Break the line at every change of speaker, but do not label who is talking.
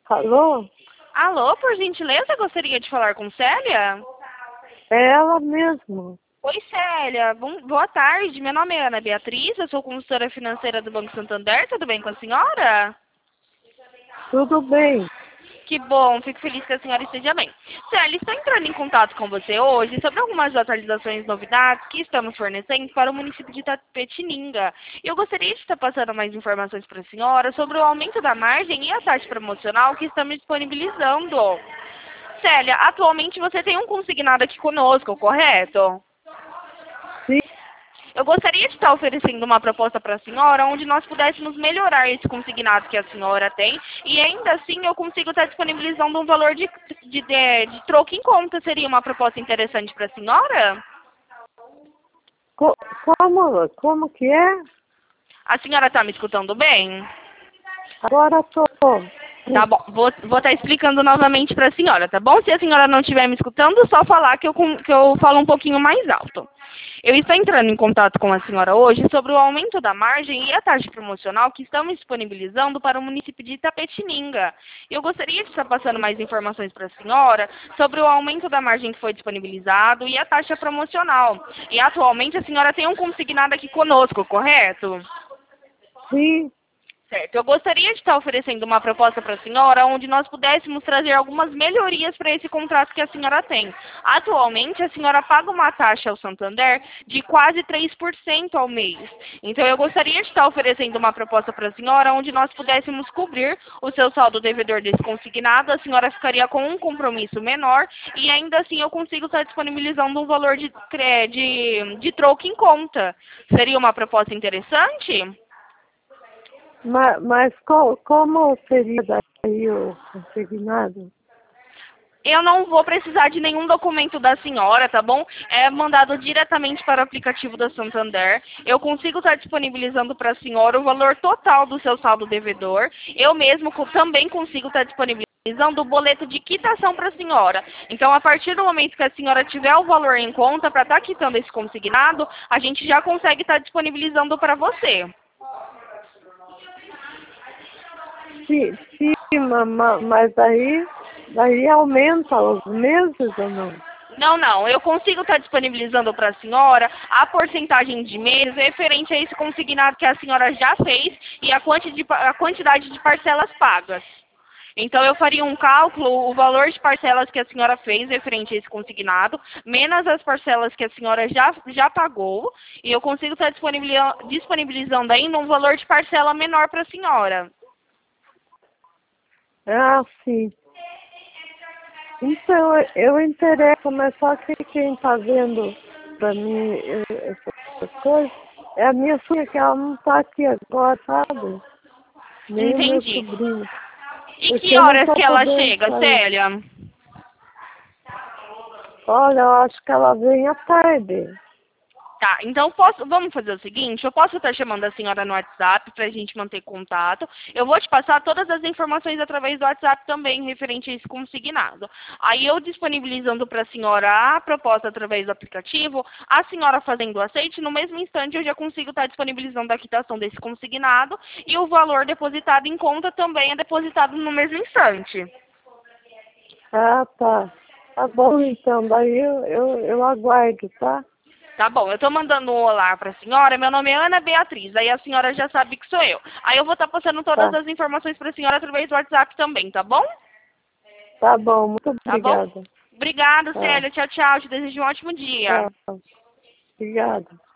Alô?
Alô, por gentileza, gostaria de falar com Célia?
É ela mesmo.
Oi, Célia. Boa tarde. Meu nome é Ana Beatriz, eu sou consultora financeira do Banco Santander. Tudo bem com a senhora?
Tudo bem?
Que bom, fico feliz que a senhora esteja bem. Célia, estou entrando em contato com você hoje sobre algumas atualizações e novidades que estamos fornecendo para o município de Itapetininga. Eu gostaria de estar passando mais informações para a senhora sobre o aumento da margem e a taxa promocional que estamos disponibilizando. Célia, atualmente você tem um consignado aqui conosco, correto?
Sim.
Eu gostaria de estar oferecendo uma proposta para a senhora onde nós pudéssemos melhorar esse consignado que a senhora tem e ainda assim eu consigo estar disponibilizando um valor de troco em conta. Seria uma proposta interessante para a senhora?
Como que é?
A senhora está me escutando bem?
Agora tô.
Tá bom, vou estar explicando novamente para a senhora, tá bom? Se a senhora não estiver me escutando, só falar que eu falo um pouquinho mais alto. Eu estou entrando em contato com a senhora hoje sobre o aumento da margem e a taxa promocional que estamos disponibilizando para o município de Itapetininga. Eu gostaria de estar passando mais informações para a senhora sobre o aumento da margem que foi disponibilizado e a taxa promocional. E atualmente a senhora tem um consignado aqui conosco, correto?
Sim.
Certo. Eu gostaria de estar oferecendo uma proposta para a senhora onde nós pudéssemos trazer algumas melhorias para esse contrato que a senhora tem. Atualmente, a senhora paga uma taxa ao Santander de quase 3% ao mês. Então, eu gostaria de estar oferecendo uma proposta para a senhora onde nós pudéssemos cobrir o seu saldo devedor desse consignado. A senhora ficaria com um compromisso menor e ainda assim eu consigo estar disponibilizando um valor de troco em conta. Seria uma proposta interessante?
Mas como seria daí o consignado?
Eu não vou precisar de nenhum documento da senhora, tá bom? É mandado diretamente para o aplicativo da Santander. Eu consigo estar disponibilizando para a senhora o valor total do seu saldo devedor. Eu mesmo também consigo estar disponibilizando o boleto de quitação para a senhora. Então, a partir do momento que a senhora tiver o valor em conta para estar quitando esse consignado, a gente já consegue estar disponibilizando para você.
Sim, mas daí aumenta os meses ou não?
Não. Eu consigo estar disponibilizando para a senhora a porcentagem de meses referente a esse consignado que a senhora já fez e a quantidade de parcelas pagas. Então, eu faria um cálculo, o valor de parcelas que a senhora fez referente a esse consignado, menos as parcelas que a senhora já pagou, e eu consigo estar disponibilizando ainda um valor de parcela menor para a senhora.
Ah, sim. Então, eu interesso, mas só que quem está vendo para mim essas coisas é a minha filha, que ela não está aqui agora, sabe? Nem o meu
Entendi.
sobrinho.
E
Porque
que
eu não
horas
estou
que ela
podendo
chega,
sair.
Célia?
Olha, eu acho que ela vem à tarde.
Tá, então vamos fazer o seguinte, eu posso estar chamando a senhora no WhatsApp para a gente manter contato. Eu vou te passar todas as informações através do WhatsApp também, referente a esse consignado. Aí eu disponibilizando para a senhora a proposta através do aplicativo, a senhora fazendo o aceite, no mesmo instante eu já consigo estar disponibilizando a quitação desse consignado e o valor depositado em conta também é depositado no mesmo instante.
Ah, tá. Tá bom, então. Daí eu aguardo, tá?
Tá bom, eu tô mandando um olá pra senhora, meu nome é Ana Beatriz, aí a senhora já sabe que sou eu. Aí eu vou estar passando todas
Tá.
as informações pra senhora através do WhatsApp também, tá bom?
Tá bom, muito
Tá bom?
obrigada.
Obrigada,
Tá,
Célia. Tchau, tchau. Te desejo um ótimo dia.
tchau. Obrigada.